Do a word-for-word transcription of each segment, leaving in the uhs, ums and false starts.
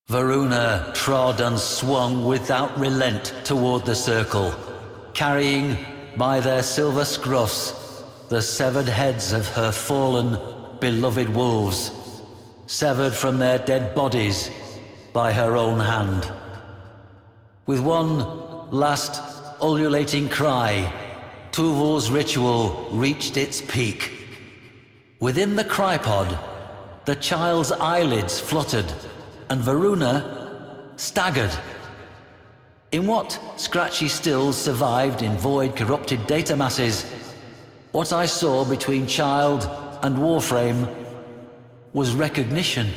Varuna trod and swung without relent toward the circle, carrying by their silver scruffs the severed heads of her fallen, beloved wolves, severed from their dead bodies by her own hand. With one last ululating cry, Tuval's ritual reached its peak. Within the crypod, the child's eyelids fluttered, and Varuna staggered. In what scratchy stills survived in void corrupted data masses, what I saw between child and warframe was recognition.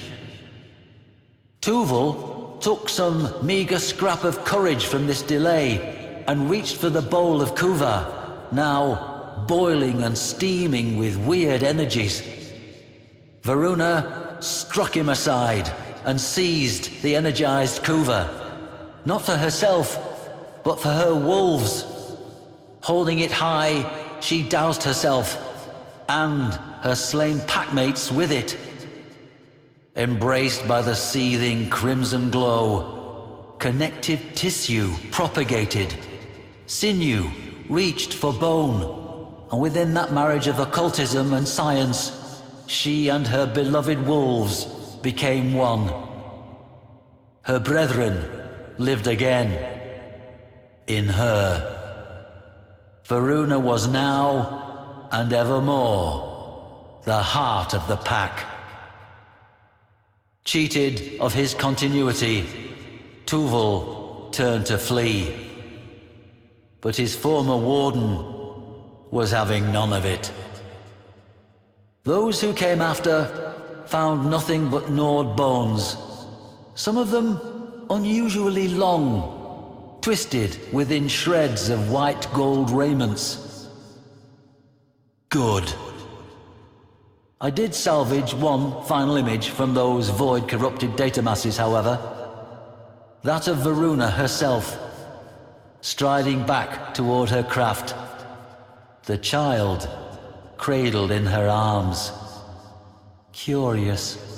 Tuval took some meager scrap of courage from this delay and reached for the bowl of Kuva, now boiling and steaming with weird energies. Varuna struck him aside and seized the energized Kuva, not for herself, but for her wolves. Holding it high, she doused herself and her slain packmates with it. Embraced by the seething crimson glow, connective tissue propagated, sinew reached for bone, and within that marriage of occultism and science, she and her beloved wolves became one. Her brethren lived again in her. Varuna was now and evermore the heart of the pack. Cheated of his continuity, Tuval turned to flee. But his former warden was having none of it. Those who came after found nothing but gnawed bones, some of them unusually long, twisted within shreds of white gold raiments. Good. I did salvage one final image from those void-corrupted data masses, however. That of Varuna herself, striding back toward her craft, the child cradled in her arms. Curious.